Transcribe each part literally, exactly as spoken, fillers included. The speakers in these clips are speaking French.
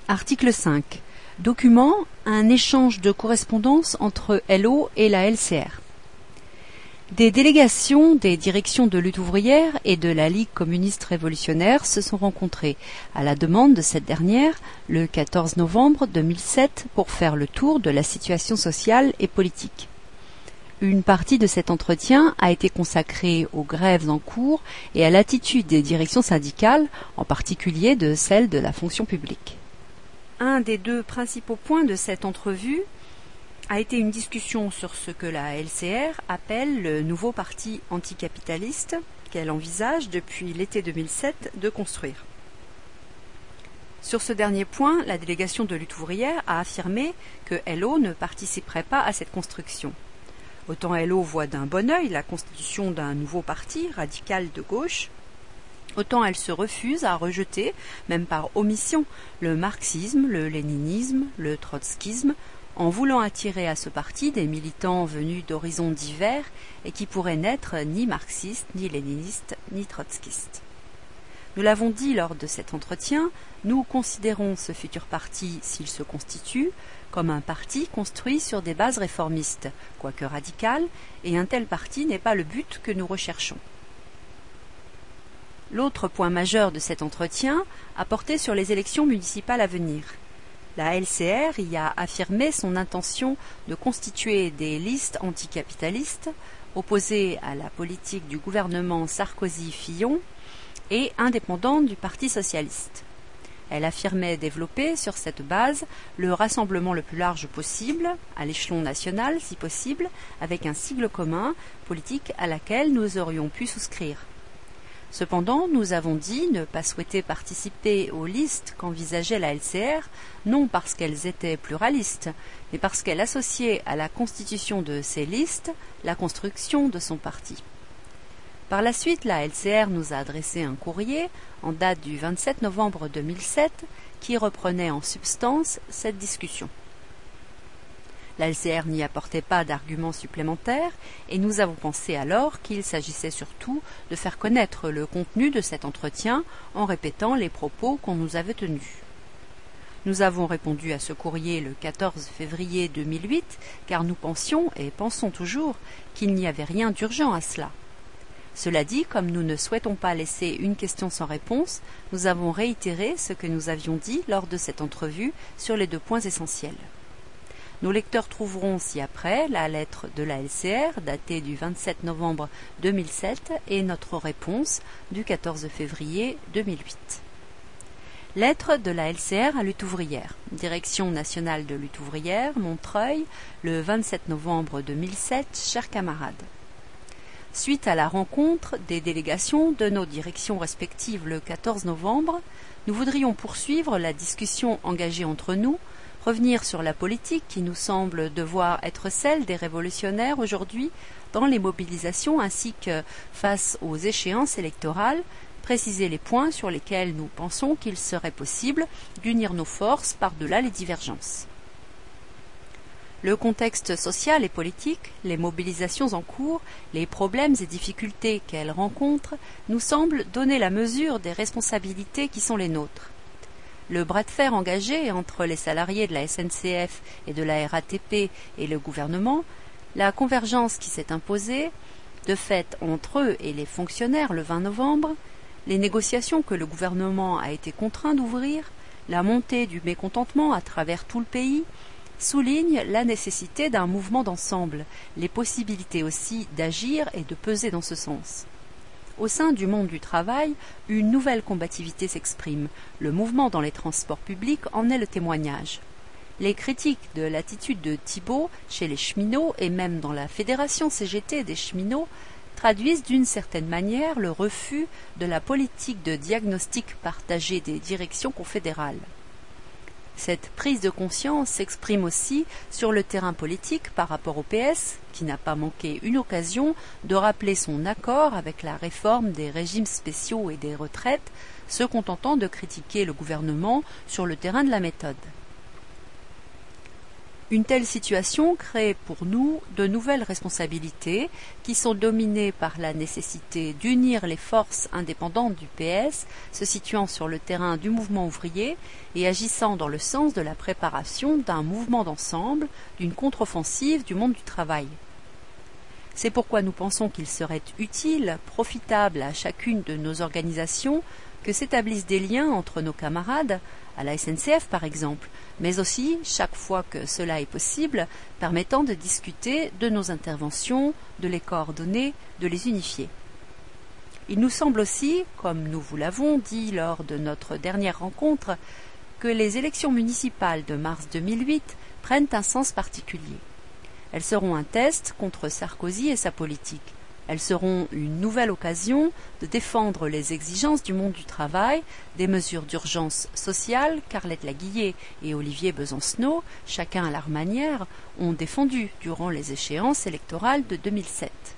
Article cinq. Document, un échange de correspondance entre L O et la L C R. Des délégations des directions de lutte ouvrière et de la Ligue communiste révolutionnaire se sont rencontrées, à la demande de cette dernière, le quatorze novembre deux mille sept pour faire le tour de la situation sociale et politique. Une partie de cet entretien a été consacrée aux grèves en cours et à l'attitude des directions syndicales, en particulier de celle de la fonction publique. Un des deux principaux points de cette entrevue a été une discussion sur ce que la L C R appelle le nouveau parti anticapitaliste qu'elle envisage depuis l'été deux mille sept de construire. Sur ce dernier point, la délégation de lutte ouvrière a affirmé que L O ne participerait pas à cette construction. Autant L O voit d'un bon œil la constitution d'un nouveau parti radical de gauche, autant elle se refuse à rejeter, même par omission, le marxisme, le léninisme, le trotskisme, en voulant attirer à ce parti des militants venus d'horizons divers et qui pourraient n'être ni marxistes, ni léninistes, ni trotskistes. Nous l'avons dit lors de cet entretien, nous considérons ce futur parti, s'il se constitue, comme un parti construit sur des bases réformistes, quoique radicales, et un tel parti n'est pas le but que nous recherchons. L'autre point majeur de cet entretien a porté sur les élections municipales à venir. La L C R y a affirmé son intention de constituer des listes anticapitalistes opposées à la politique du gouvernement Sarkozy-Fillon et indépendantes du Parti socialiste. Elle affirmait développer sur cette base le rassemblement le plus large possible, à l'échelon national si possible, avec un sigle commun politique à laquelle nous aurions pu souscrire. Cependant, nous avons dit ne pas souhaiter participer aux listes qu'envisageait la L C R, non parce qu'elles étaient pluralistes, mais parce qu'elles associaient à la constitution de ces listes la construction de son parti. Par la suite, la L C R nous a adressé un courrier, en date du vingt-sept novembre deux mille sept, qui reprenait en substance cette discussion. La L C R n'y apportait pas d'arguments supplémentaires et nous avons pensé alors qu'il s'agissait surtout de faire connaître le contenu de cet entretien en répétant les propos qu'on nous avait tenus. Nous avons répondu à ce courrier le quatorze février deux mille huit car nous pensions et pensons toujours qu'il n'y avait rien d'urgent à cela. Cela dit, comme nous ne souhaitons pas laisser une question sans réponse, nous avons réitéré ce que nous avions dit lors de cette entrevue sur les deux points essentiels. Nos lecteurs trouveront ci-après la lettre de la L C R datée du vingt-sept novembre deux mille sept et notre réponse du quatorze février deux mille huit. Lettre de la L C R à Lutte ouvrière. Direction nationale de lutte ouvrière, Montreuil, le vingt-sept novembre deux mille sept, chers camarades. Suite à la rencontre des délégations de nos directions respectives le quatorze novembre, nous voudrions poursuivre la discussion engagée entre nous, revenir sur la politique qui nous semble devoir être celle des révolutionnaires aujourd'hui dans les mobilisations ainsi que face aux échéances électorales, préciser les points sur lesquels nous pensons qu'il serait possible d'unir nos forces par-delà les divergences. Le contexte social et politique, les mobilisations en cours, les problèmes et difficultés qu'elles rencontrent nous semblent donner la mesure des responsabilités qui sont les nôtres. Le bras de fer engagé entre les salariés de la S N C F et de la R A T P et le gouvernement, la convergence qui s'est imposée, de fait entre eux et les fonctionnaires le vingt novembre, les négociations que le gouvernement a été contraint d'ouvrir, la montée du mécontentement à travers tout le pays, soulignent la nécessité d'un mouvement d'ensemble, les possibilités aussi d'agir et de peser dans ce sens. Au sein du monde du travail, une nouvelle combativité s'exprime. Le mouvement dans les transports publics en est le témoignage. Les critiques de l'attitude de Thibault chez les cheminots et même dans la Fédération C G T des cheminots traduisent d'une certaine manière le refus de la politique de diagnostic partagé des directions confédérales. Cette prise de conscience s'exprime aussi sur le terrain politique par rapport au P S, qui n'a pas manqué une occasion de rappeler son accord avec la réforme des régimes spéciaux et des retraites, se contentant de critiquer le gouvernement sur le terrain de la méthode. Une telle situation crée pour nous de nouvelles responsabilités qui sont dominées par la nécessité d'unir les forces indépendantes du P S se situant sur le terrain du mouvement ouvrier et agissant dans le sens de la préparation d'un mouvement d'ensemble, d'une contre-offensive du monde du travail. C'est pourquoi nous pensons qu'il serait utile, profitable à chacune de nos organisations que s'établissent des liens entre nos camarades, à la S N C F par exemple, mais aussi, chaque fois que cela est possible, permettant de discuter de nos interventions, de les coordonner, de les unifier. Il nous semble aussi, comme nous vous l'avons dit lors de notre dernière rencontre, que les élections municipales de mars deux mille huit prennent un sens particulier. Elles seront un test contre Sarkozy et sa politique. Elles seront une nouvelle occasion de défendre les exigences du monde du travail, des mesures d'urgence sociale qu'Arlette Laguillet et Olivier Besancenot, chacun à leur manière, ont défendu durant les échéances électorales de deux mille sept.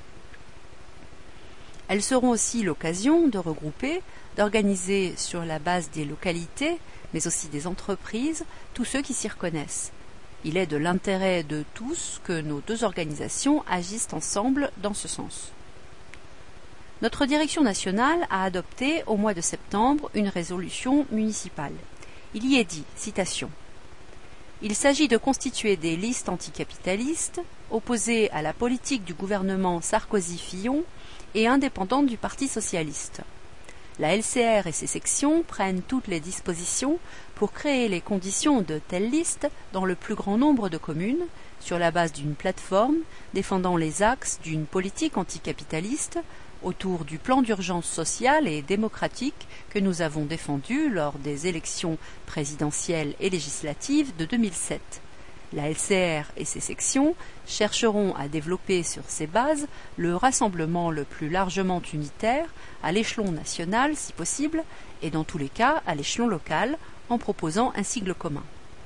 Elles seront aussi l'occasion de regrouper, d'organiser sur la base des localités, mais aussi des entreprises, tous ceux qui s'y reconnaissent. Il est de l'intérêt de tous que nos deux organisations agissent ensemble dans ce sens. Notre direction nationale a adopté au mois de septembre une résolution municipale. Il y est dit, citation, « Il s'agit de constituer des listes anticapitalistes, opposées à la politique du gouvernement Sarkozy-Fillon et indépendantes du Parti socialiste. La L C R et ses sections prennent toutes les dispositions pour créer les conditions de telles listes dans le plus grand nombre de communes, sur la base d'une plateforme défendant les axes d'une politique anticapitaliste autour du plan d'urgence sociale et démocratique que nous avons défendu lors des élections présidentielles et législatives de deux mille sept. La L C R et ses sections chercheront à développer sur ces bases le rassemblement le plus largement unitaire à l'échelon national si possible et dans tous les cas à l'échelon local en proposant un sigle commun.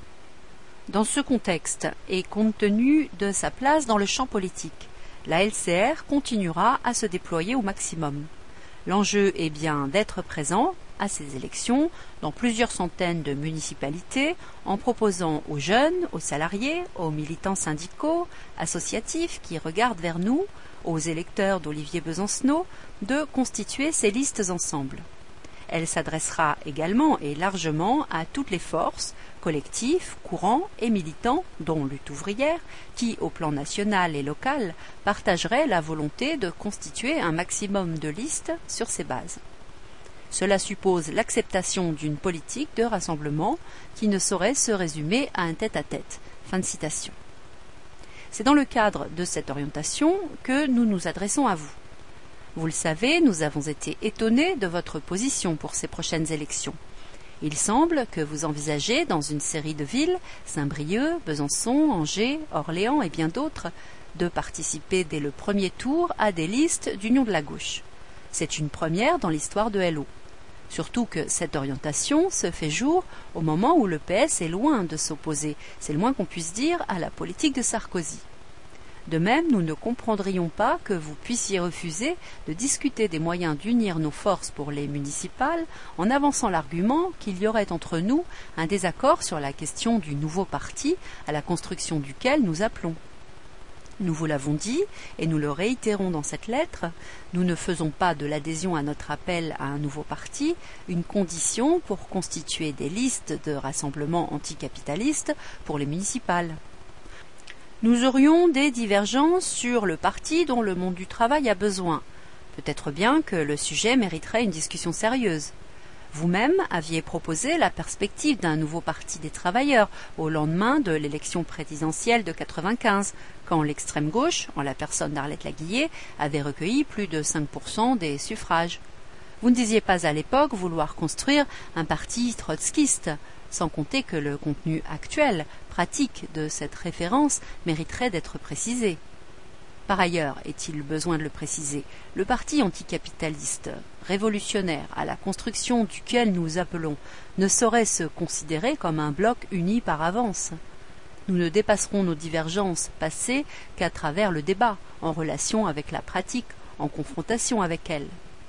Dans ce contexte et compte tenu de sa place dans le champ politique, la L C R continuera à se déployer au maximum. L'enjeu est bien d'être présent à ces élections dans plusieurs centaines de municipalités en proposant aux jeunes, aux salariés, aux militants syndicaux, associatifs qui regardent vers nous, aux électeurs d'Olivier Besancenot, de constituer ces listes ensemble. Elle s'adressera également et largement à toutes les forces, collectifs, courants et militants, dont Lutte ouvrière, qui, au plan national et local, partageraient la volonté de constituer un maximum de listes sur ces bases. Cela suppose l'acceptation d'une politique de rassemblement qui ne saurait se résumer à un tête-à-tête. Fin de citation. C'est dans le cadre de cette orientation que nous nous adressons à vous. Vous le savez, nous avons été étonnés de votre position pour ces prochaines élections. Il semble que vous envisagez, dans une série de villes, Saint-Brieuc, Besançon, Angers, Orléans et bien d'autres, de participer dès le premier tour à des listes d'union de la gauche. C'est une première dans l'histoire de L O. Surtout que cette orientation se fait jour au moment où le P S est loin de s'opposer, c'est le moins qu'on puisse dire, à la politique de Sarkozy. De même, nous ne comprendrions pas que vous puissiez refuser de discuter des moyens d'unir nos forces pour les municipales en avançant l'argument qu'il y aurait entre nous un désaccord sur la question du nouveau parti à la construction duquel nous appelons. Nous vous l'avons dit, et nous le réitérons dans cette lettre, nous ne faisons pas de l'adhésion à notre appel à un nouveau parti une condition pour constituer des listes de rassemblements anticapitalistes pour les municipales. Nous aurions des divergences sur le parti dont le monde du travail a besoin. Peut-être bien que le sujet mériterait une discussion sérieuse. Vous-même aviez proposé la perspective d'un nouveau parti des travailleurs au lendemain de l'élection présidentielle de quatre-vingt-quinze, quand l'extrême gauche, en la personne d'Arlette Laguillet, avait recueilli plus de cinq pour cent des suffrages. Vous ne disiez pas à l'époque vouloir construire un parti trotskiste, sans compter que le contenu actuel, pratique de cette référence mériterait d'être précisé. Par ailleurs, est-il besoin de le préciser, le parti anticapitaliste, révolutionnaire, à la construction duquel nous appelons, ne saurait se considérer comme un bloc uni par avance. Nous ne dépasserons nos divergences passées qu'à travers le débat, en relation avec la pratique, en confrontation avec elle.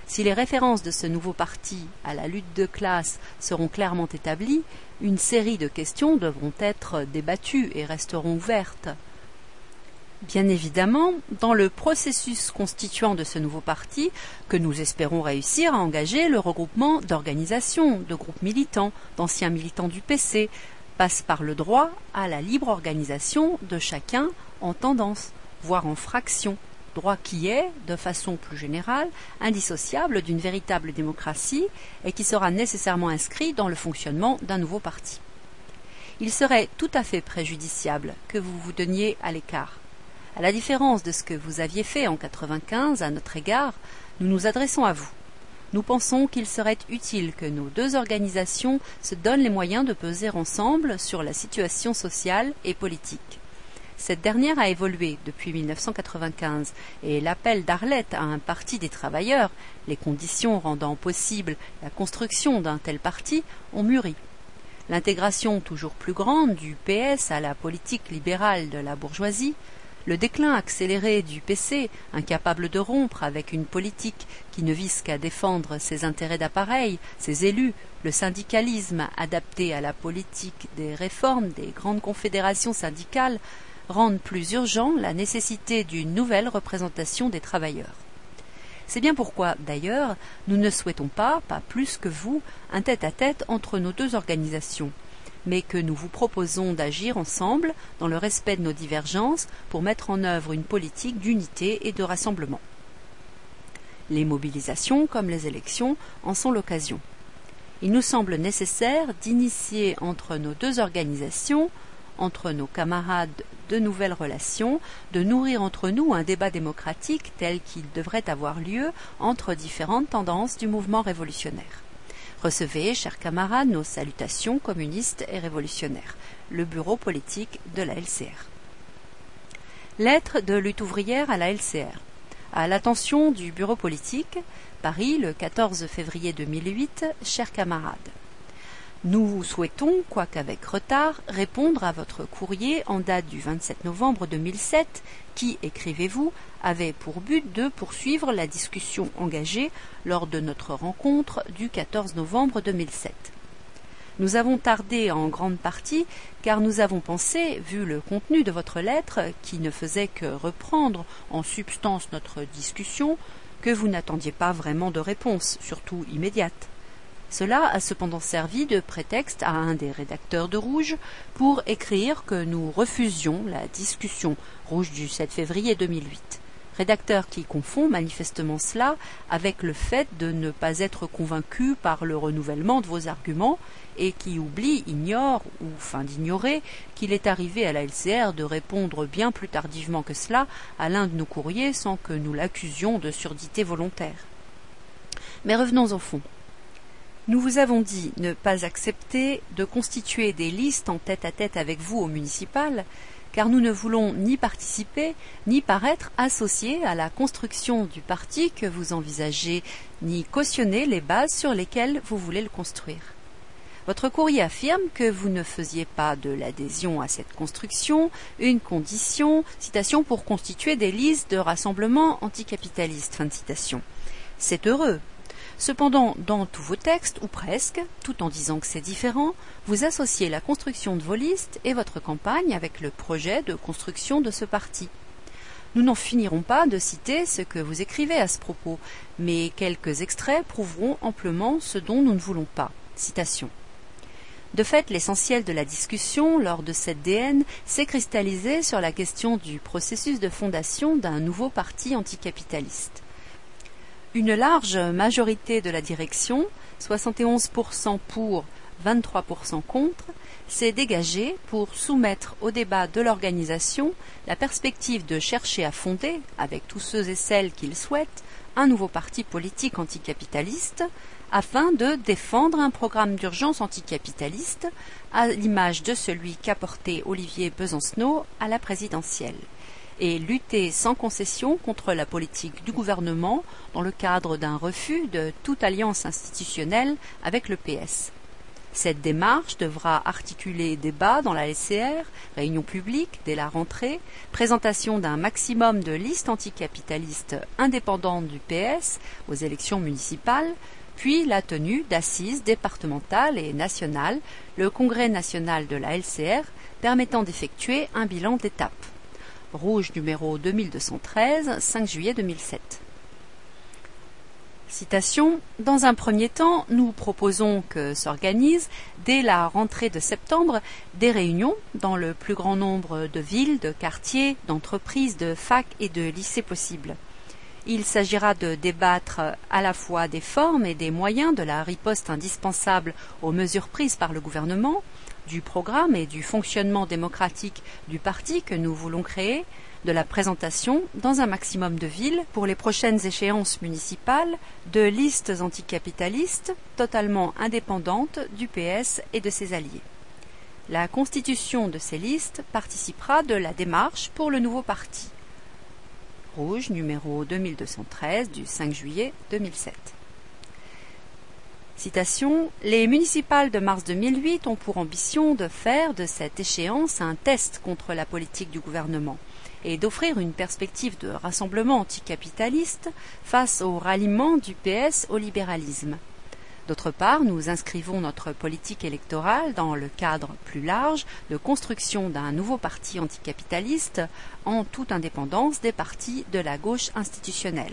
Si les références de ce nouveau parti à la lutte de classe seront clairement établies, une série de questions devront être débattues et resteront ouvertes. Bien évidemment, dans le processus constituant de ce nouveau parti, que nous espérons réussir à engager, le regroupement d'organisations, de groupes militants, d'anciens militants du P C, passe par le droit à la libre organisation de chacun en tendance, voire en fraction, droit qui est, de façon plus générale, indissociable d'une véritable démocratie et qui sera nécessairement inscrit dans le fonctionnement d'un nouveau parti. Il serait tout à fait préjudiciable que vous vous teniez à l'écart. À la différence de ce que vous aviez fait en quatre-vingt-quinze à notre égard, nous nous adressons à vous. Nous pensons qu'il serait utile que nos deux organisations se donnent les moyens de peser ensemble sur la situation sociale et politique. Cette dernière a évolué depuis mille neuf cent quatre-vingt-quinze et l'appel d'Arlette à un parti des travailleurs, les conditions rendant possible la construction d'un tel parti, ont mûri. L'intégration toujours plus grande du P S à la politique libérale de la bourgeoisie, le déclin accéléré du P C, incapable de rompre avec une politique qui ne vise qu'à défendre ses intérêts d'appareil, ses élus, le syndicalisme adapté à la politique des réformes des grandes confédérations syndicales, rendent plus urgent la nécessité d'une nouvelle représentation des travailleurs. C'est bien pourquoi, d'ailleurs, nous ne souhaitons pas, pas plus que vous, un tête-à-tête entre nos deux organisations, mais que nous vous proposons d'agir ensemble dans le respect de nos divergences pour mettre en œuvre une politique d'unité et de rassemblement. Les mobilisations, comme les élections, en sont l'occasion. Il nous semble nécessaire d'initier entre nos deux organisations, entre nos camarades, de nouvelles relations, de nourrir entre nous un débat démocratique tel qu'il devrait avoir lieu entre différentes tendances du mouvement révolutionnaire. Recevez, chers camarades, nos salutations communistes et révolutionnaires. Le bureau politique de la L C R. Lettre de lutte ouvrière à la L C R. À l'attention du bureau politique, Paris, le quatorze février deux mille huit, chers camarades. Nous souhaitons, quoiqu'avec retard, répondre à votre courrier en date du vingt-sept novembre deux mille sept qui, écrivez-vous, avait pour but de poursuivre la discussion engagée lors de notre rencontre du quatorze novembre deux mille sept. Nous avons tardé en grande partie car nous avons pensé, vu le contenu de votre lettre, qui ne faisait que reprendre en substance notre discussion, que vous n'attendiez pas vraiment de réponse, surtout immédiate. Cela a cependant servi de prétexte à un des rédacteurs de Rouge pour écrire que nous refusions la discussion Rouge du sept février deux mille huit. Rédacteur qui confond manifestement cela avec le fait de ne pas être convaincu par le renouvellement de vos arguments et qui oublie, ignore ou feint d'ignorer qu'il est arrivé à la L C R de répondre bien plus tardivement que cela à l'un de nos courriers sans que nous l'accusions de surdité volontaire. Mais revenons au fond. Nous vous avons dit ne pas accepter de constituer des listes en tête-à-tête avec vous au municipal, car nous ne voulons ni participer, ni paraître associés à la construction du parti que vous envisagez, ni cautionner les bases sur lesquelles vous voulez le construire. Votre courrier affirme que vous ne faisiez pas de l'adhésion à cette construction une condition, citation, pour constituer des listes de rassemblements anticapitalistes, fin de citation. C'est heureux. Cependant, dans tous vos textes, ou presque, tout en disant que c'est différent, vous associez la construction de vos listes et votre campagne avec le projet de construction de ce parti. Nous n'en finirons pas de citer ce que vous écrivez à ce propos, mais quelques extraits prouveront amplement ce dont nous ne voulons pas. Citation. De fait, l'essentiel de la discussion lors de cette D N s'est cristallisé sur la question du processus de fondation d'un nouveau parti anticapitaliste. Une large majorité de la direction, soixante et onze pour cent pour, vingt-trois pour cent contre, s'est dégagée pour soumettre au débat de l'organisation la perspective de chercher à fonder, avec tous ceux et celles qui le souhaitent, un nouveau parti politique anticapitaliste, afin de défendre un programme d'urgence anticapitaliste, à l'image de celui qu'a porté Olivier Besancenot à la présidentielle, et lutter sans concession contre la politique du gouvernement dans le cadre d'un refus de toute alliance institutionnelle avec le P S. Cette démarche devra articuler débat dans la L C R, réunion publique dès la rentrée, présentation d'un maximum de listes anticapitalistes indépendantes du P S aux élections municipales, puis la tenue d'assises départementales et nationales, le congrès national de la L C R permettant d'effectuer un bilan d'étape. Rouge numéro deux mille deux cent treize, cinq juillet deux mille sept. Citation. Dans un premier temps, nous proposons que s'organisent, dès la rentrée de septembre, des réunions dans le plus grand nombre de villes, de quartiers, d'entreprises, de facs et de lycées possibles. Il s'agira de débattre à la fois des formes et des moyens de la riposte indispensable aux mesures prises par le gouvernement, du programme et du fonctionnement démocratique du parti que nous voulons créer, de la présentation, dans un maximum de villes, pour les prochaines échéances municipales, de listes anticapitalistes totalement indépendantes du P S et de ses alliés. La constitution de ces listes participera de la démarche pour le nouveau parti. Rouge, numéro deux mille deux cent treize, du cinq juillet deux mille sept. Citation. Les municipales de mars deux mille huit ont pour ambition de faire de cette échéance un test contre la politique du gouvernement et d'offrir une perspective de rassemblement anticapitaliste face au ralliement du P S au libéralisme. D'autre part, nous inscrivons notre politique électorale dans le cadre plus large de construction d'un nouveau parti anticapitaliste en toute indépendance des partis de la gauche institutionnelle.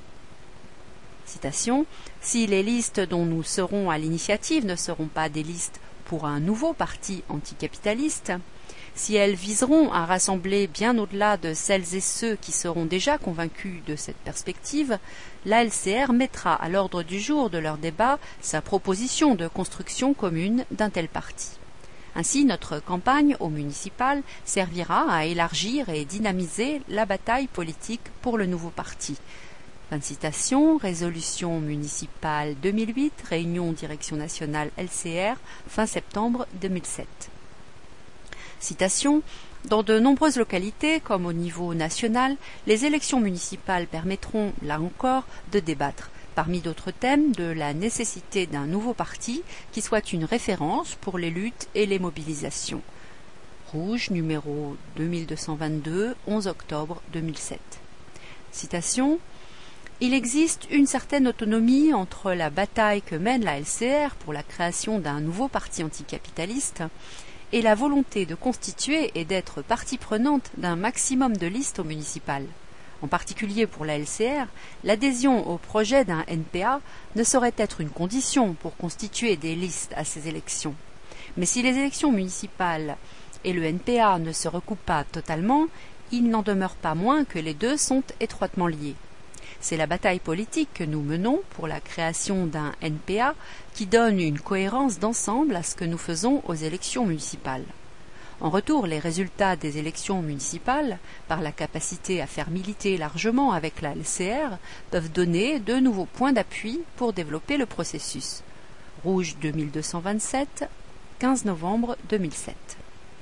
Citation. Si les listes dont nous serons à l'initiative ne seront pas des listes pour un nouveau parti anticapitaliste, si elles viseront à rassembler bien au-delà de celles et ceux qui seront déjà convaincus de cette perspective, la L C R mettra à l'ordre du jour de leur débat sa proposition de construction commune d'un tel parti. Ainsi, notre campagne au municipal servira à élargir et dynamiser la bataille politique pour le nouveau parti. Fin de citation, résolution municipale deux mille huit, réunion direction nationale L C R, fin septembre deux mille sept. Citation. Dans de nombreuses localités, comme au niveau national, les élections municipales permettront, là encore, de débattre, parmi d'autres thèmes, de la nécessité d'un nouveau parti qui soit une référence pour les luttes et les mobilisations. Rouge, numéro deux mille deux cent vingt-deux, onze octobre deux mille sept. Citation. Il existe une certaine autonomie entre la bataille que mène la L C R pour la création d'un nouveau parti anticapitaliste et la volonté de constituer et d'être partie prenante d'un maximum de listes au municipal. En particulier pour la L C R, l'adhésion au projet d'un N P A ne saurait être une condition pour constituer des listes à ces élections. Mais si les élections municipales et le N P A ne se recoupent pas totalement, il n'en demeure pas moins que les deux sont étroitement liés. C'est la bataille politique que nous menons pour la création d'un N P A qui donne une cohérence d'ensemble à ce que nous faisons aux élections municipales. En retour, les résultats des élections municipales, par la capacité à faire militer largement avec la L C R, peuvent donner de nouveaux points d'appui pour développer le processus. Rouge deux mille deux cent vingt-sept, quinze novembre deux mille sept.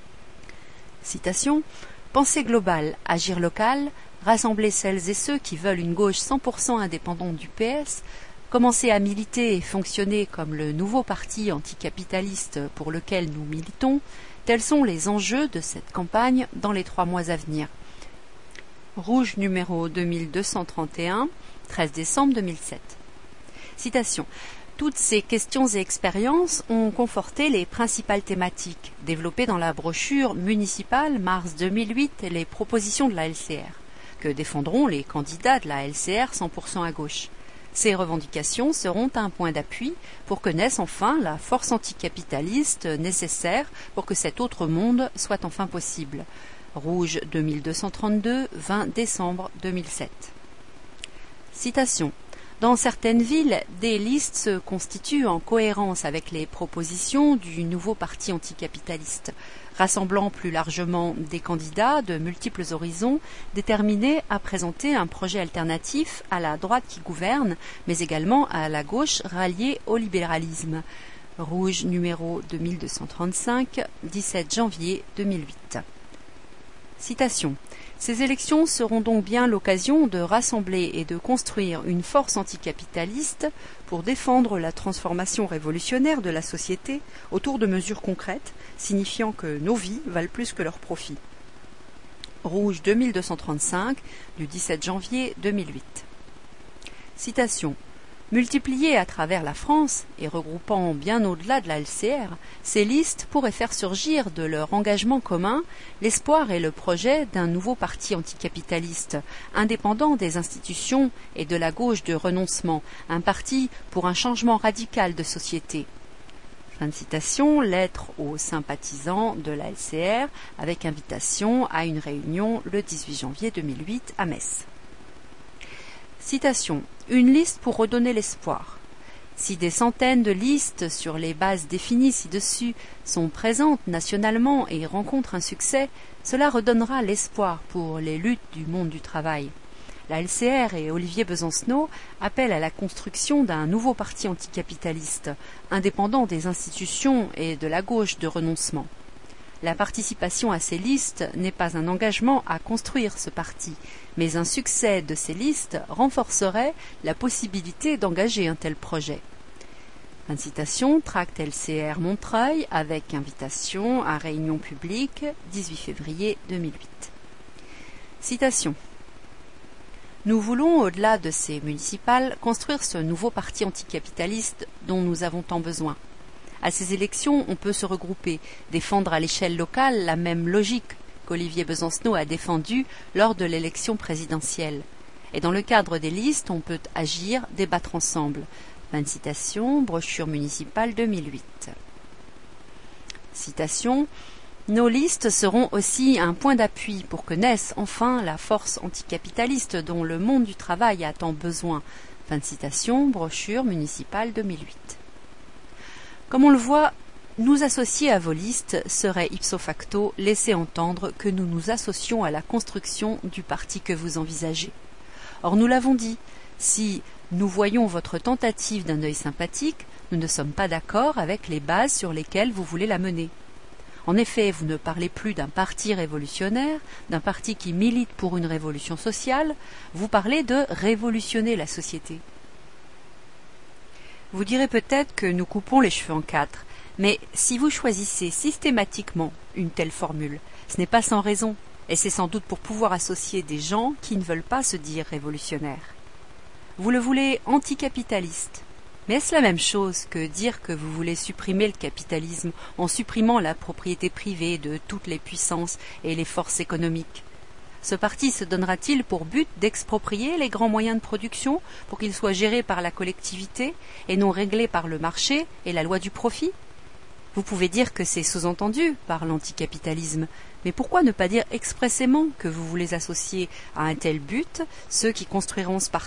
Citation. Pensée globale, agir local, rassembler celles et ceux qui veulent une gauche cent pour cent indépendante du P S, commencer à militer et fonctionner comme le nouveau parti anticapitaliste pour lequel nous militons, tels sont les enjeux de cette campagne dans les trois mois à venir. Rouge numéro deux mille deux cent trente et un, treize décembre deux mille sept. Citation. Toutes ces questions et expériences ont conforté les principales thématiques développées dans la brochure municipale mars deux mille huit et les propositions de la L C R, que défendront les candidats de la L C R cent pour cent à gauche. Ces revendications seront un point d'appui pour que naisse enfin la force anticapitaliste nécessaire pour que cet autre monde soit enfin possible. Rouge deux mille deux cent trente-deux, vingt décembre deux mille sept. Citation. Dans certaines villes, des listes se constituent en cohérence avec les propositions du nouveau parti anticapitaliste, rassemblant plus largement des candidats de multiples horizons déterminés à présenter un projet alternatif à la droite qui gouverne, mais également à la gauche ralliée au libéralisme. Rouge numéro deux mille deux cent trente-cinq, dix-sept janvier deux mille huit. Citation. Ces élections seront donc bien l'occasion de rassembler et de construire une force anticapitaliste pour défendre la transformation révolutionnaire de la société autour de mesures concrètes, signifiant que nos vies valent plus que leurs profits. Rouge deux mille deux cent trente-cinq, du dix-sept janvier deux mille huit. Citation. Multipliées à travers la France et regroupant bien au-delà de la L C R, ces listes pourraient faire surgir de leur engagement commun l'espoir et le projet d'un nouveau parti anticapitaliste, indépendant des institutions et de la gauche de renoncement, un parti pour un changement radical de société. Fin de citation, lettre aux sympathisants de la L C R avec invitation à une réunion le dix-huit janvier deux mille huit à Metz. Citation. Une liste pour redonner l'espoir. Si des centaines de listes sur les bases définies ci-dessus sont présentes nationalement et rencontrent un succès, cela redonnera l'espoir pour les luttes du monde du travail. La L C R et Olivier Besancenot appellent à la construction d'un nouveau parti anticapitaliste, indépendant des institutions et de la gauche de renoncement. La participation à ces listes n'est pas un engagement à construire ce parti, mais un succès de ces listes renforcerait la possibilité d'engager un tel projet. Fin de citation, tract L C R Montreuil avec invitation à réunion publique, dix-huit février deux mille huit. Citation. Nous voulons, au-delà de ces municipales, construire ce nouveau parti anticapitaliste dont nous avons tant besoin. À ces élections, on peut se regrouper, défendre à l'échelle locale la même logique qu'Olivier Besancenot a défendue lors de l'élection présidentielle. Et dans le cadre des listes, on peut agir, débattre ensemble. Fin de citation, brochure municipale deux mille huit. Citation. Nos listes seront aussi un point d'appui pour que naisse enfin la force anticapitaliste dont le monde du travail a tant besoin. Fin de citation, brochure municipale deux mille huit. Comme on le voit, nous associer à vos listes serait ipso facto laisser entendre que nous nous associons à la construction du parti que vous envisagez. Or, nous l'avons dit, si nous voyons votre tentative d'un œil sympathique, nous ne sommes pas d'accord avec les bases sur lesquelles vous voulez la mener. En effet, vous ne parlez plus d'un parti révolutionnaire, d'un parti qui milite pour une révolution sociale, vous parlez de révolutionner la société. Vous direz peut-être que nous coupons les cheveux en quatre, mais si vous choisissez systématiquement une telle formule, ce n'est pas sans raison, et c'est sans doute pour pouvoir associer des gens qui ne veulent pas se dire révolutionnaires. Vous le voulez anticapitaliste, mais est-ce la même chose que dire que vous voulez supprimer le capitalisme en supprimant la propriété privée de toutes les puissances et les forces économiques ? Ce parti se donnera-t-il pour but d'exproprier les grands moyens de production pour qu'ils soient gérés par la collectivité et non réglés par le marché et la loi du profit ? Vous pouvez dire que c'est sous-entendu par l'anticapitalisme, mais pourquoi ne pas dire expressément que vous voulez associer à un tel but ceux qui construiront ce parti ?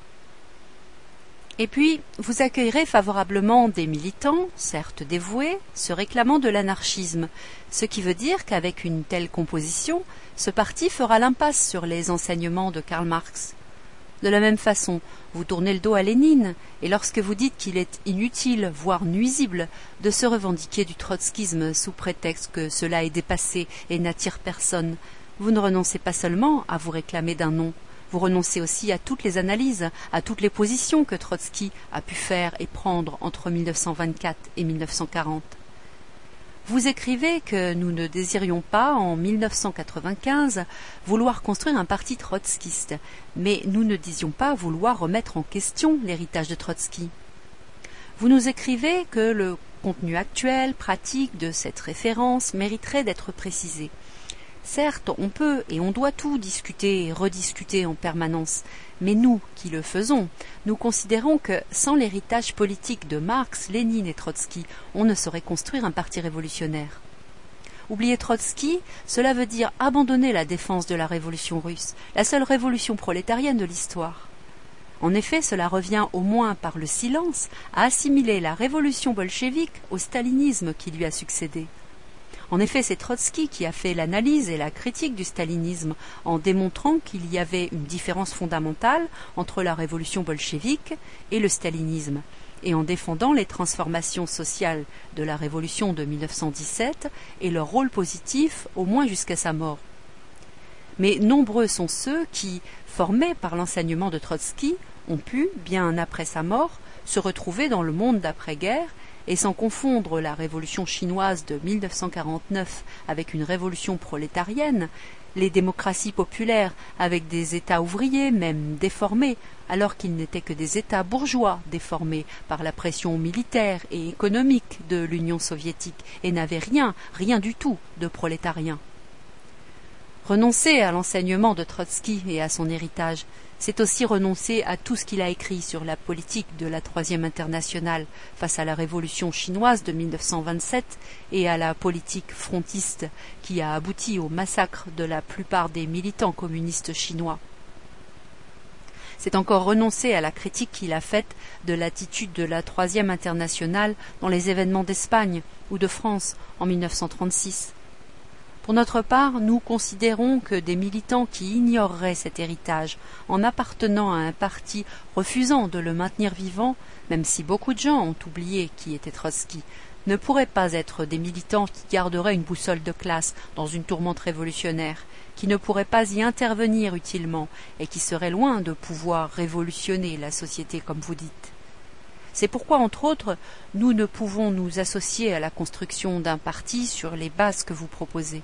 Et puis, vous accueillerez favorablement des militants, certes dévoués, se réclamant de l'anarchisme, ce qui veut dire qu'avec une telle composition, ce parti fera l'impasse sur les enseignements de Karl Marx. De la même façon, vous tournez le dos à Lénine, et lorsque vous dites qu'il est inutile, voire nuisible, de se revendiquer du trotskisme sous prétexte que cela est dépassé et n'attire personne, vous ne renoncez pas seulement à vous réclamer d'un nom, vous renoncez aussi à toutes les analyses, à toutes les positions que Trotsky a pu faire et prendre entre mille neuf cent vingt-quatre et mille neuf cent quarante. Vous écrivez que nous ne désirions pas, en mille neuf cent quatre-vingt-quinze, vouloir construire un parti trotskiste, mais nous ne disions pas vouloir remettre en question l'héritage de Trotsky. Vous nous écrivez que le contenu actuel, pratique de cette référence mériterait d'être précisé. Certes, on peut et on doit tout discuter et rediscuter en permanence, mais nous, qui le faisons, nous considérons que, sans l'héritage politique de Marx, Lénine et Trotsky, on ne saurait construire un parti révolutionnaire. Oublier Trotsky, cela veut dire abandonner la défense de la révolution russe, la seule révolution prolétarienne de l'histoire. En effet, cela revient au moins par le silence à assimiler la révolution bolchevique au stalinisme qui lui a succédé. En effet, c'est Trotsky qui a fait l'analyse et la critique du stalinisme en démontrant qu'il y avait une différence fondamentale entre la révolution bolchevique et le stalinisme, et en défendant les transformations sociales de la révolution de mille neuf cent dix-sept et leur rôle positif au moins jusqu'à sa mort. mais nombreux sont ceux qui, formés par l'enseignement de Trotsky, ont pu, bien après sa mort, se retrouver dans le monde d'après-guerre et sans confondre la révolution chinoise de mille neuf cent quarante-neuf avec une révolution prolétarienne, les démocraties populaires avec des États ouvriers, même déformés, alors qu'ils n'étaient que des États bourgeois déformés par la pression militaire et économique de l'Union soviétique et n'avaient rien, rien du tout de prolétarien. Renoncer à l'enseignement de Trotsky et à son héritage, c'est aussi renoncer à tout ce qu'il a écrit sur la politique de la Troisième Internationale face à la révolution chinoise de mille neuf cent vingt-sept et à la politique frontiste qui a abouti au massacre de la plupart des militants communistes chinois. C'est encore renoncer à la critique qu'il a faite de l'attitude de la Troisième Internationale dans les événements d'Espagne ou de France en mille neuf cent trente-six. Pour notre part, nous considérons que des militants qui ignoreraient cet héritage en appartenant à un parti refusant de le maintenir vivant, même si beaucoup de gens ont oublié qui était Trotsky, ne pourraient pas être des militants qui garderaient une boussole de classe dans une tourmente révolutionnaire, qui ne pourraient pas y intervenir utilement et qui seraient loin de pouvoir révolutionner la société comme vous dites. C'est pourquoi, entre autres, nous ne pouvons nous associer à la construction d'un parti sur les bases que vous proposez.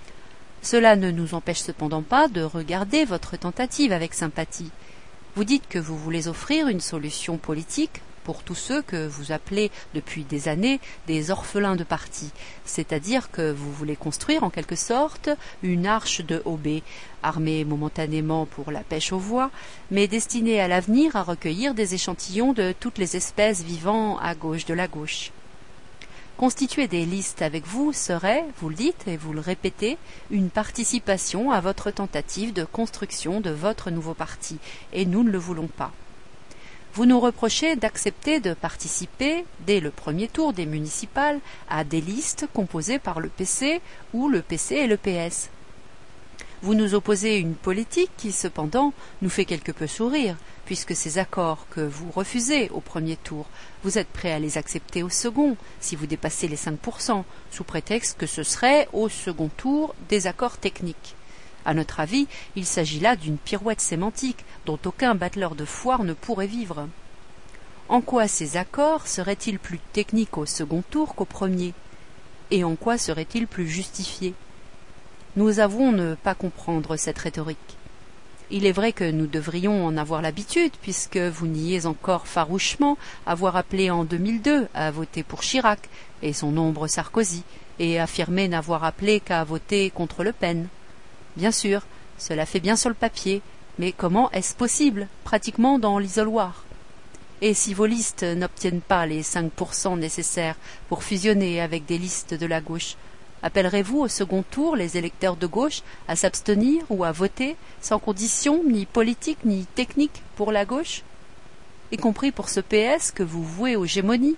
Cela ne nous empêche cependant pas de regarder votre tentative avec sympathie. Vous dites que vous voulez offrir une solution politique pour tous ceux que vous appelez depuis des années des orphelins de parti, c'est-à-dire que vous voulez construire en quelque sorte une arche de Hobbes, armée momentanément pour la pêche aux voix, mais destinée à l'avenir à recueillir des échantillons de toutes les espèces vivant à gauche de la gauche. Constituer des listes avec vous serait, vous le dites et vous le répétez, une participation à votre tentative de construction de votre nouveau parti, et nous ne le voulons pas. Vous nous reprochez d'accepter de participer, dès le premier tour des municipales, à des listes composées par le P C ou le P C et le P S. Vous nous opposez une politique qui, cependant, nous fait quelque peu sourire, puisque ces accords que vous refusez au premier tour, vous êtes prêt à les accepter au second, si vous dépassez les cinq pour cent, sous prétexte que ce serait, au second tour, des accords techniques. À notre avis, il s'agit là d'une pirouette sémantique dont aucun battleur de foire ne pourrait vivre. En quoi ces accords seraient-ils plus techniques au second tour qu'au premier? Et en quoi seraient-ils plus justifiés? Nous avouons ne pas comprendre cette rhétorique. Il est vrai que nous devrions en avoir l'habitude, puisque vous niez encore farouchement avoir appelé en deux mille deux à voter pour Chirac et son ombre Sarkozy, et affirmé n'avoir appelé qu'à voter contre Le Pen. Bien sûr, cela fait bien sur le papier, mais comment est-ce possible, pratiquement dans l'isoloir? Et si vos listes n'obtiennent pas les cinq pour cent nécessaires pour fusionner avec des listes de la gauche, appellerez-vous au second tour les électeurs de gauche à s'abstenir ou à voter sans condition ni politique ni technique pour la gauche, y compris pour ce P S que vous vouez aux gémonies?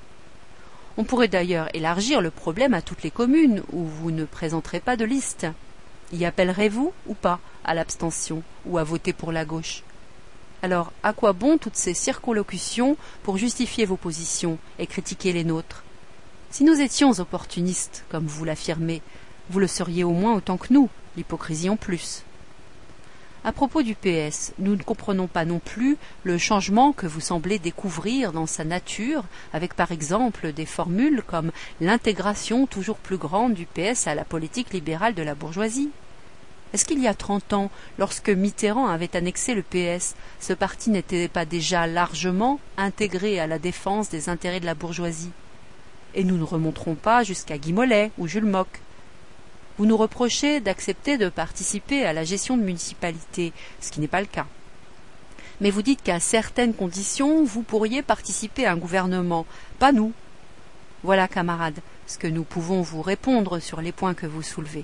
On pourrait d'ailleurs élargir le problème à toutes les communes où vous ne présenterez pas de liste. Y appellerez-vous ou pas à l'abstention ou à voter pour la gauche? Alors, à quoi bon toutes ces circonlocutions pour justifier vos positions et critiquer les nôtres? Si nous étions opportunistes, comme vous l'affirmez, vous le seriez au moins autant que nous, l'hypocrisie en plus. À propos du P S, nous ne comprenons pas non plus le changement que vous semblez découvrir dans sa nature, avec par exemple des formules comme l'intégration toujours plus grande du P S à la politique libérale de la bourgeoisie. Est-ce qu'il y a trente ans, lorsque Mitterrand avait annexé le P S, ce parti n'était pas déjà largement intégré à la défense des intérêts de la bourgeoisie? Et nous ne remonterons pas jusqu'à Guy Mollet ou Jules Mock. Vous nous reprochez d'accepter de participer à la gestion de municipalités, ce qui n'est pas le cas. Mais vous dites qu'à certaines conditions, vous pourriez participer à un gouvernement, pas nous. Voilà, camarades, ce que nous pouvons vous répondre sur les points que vous soulevez.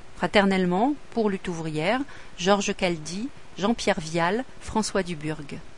Fraternellement, pour Lutte ouvrière, Georges Caldy, Jean-Pierre Vial, François Duburg.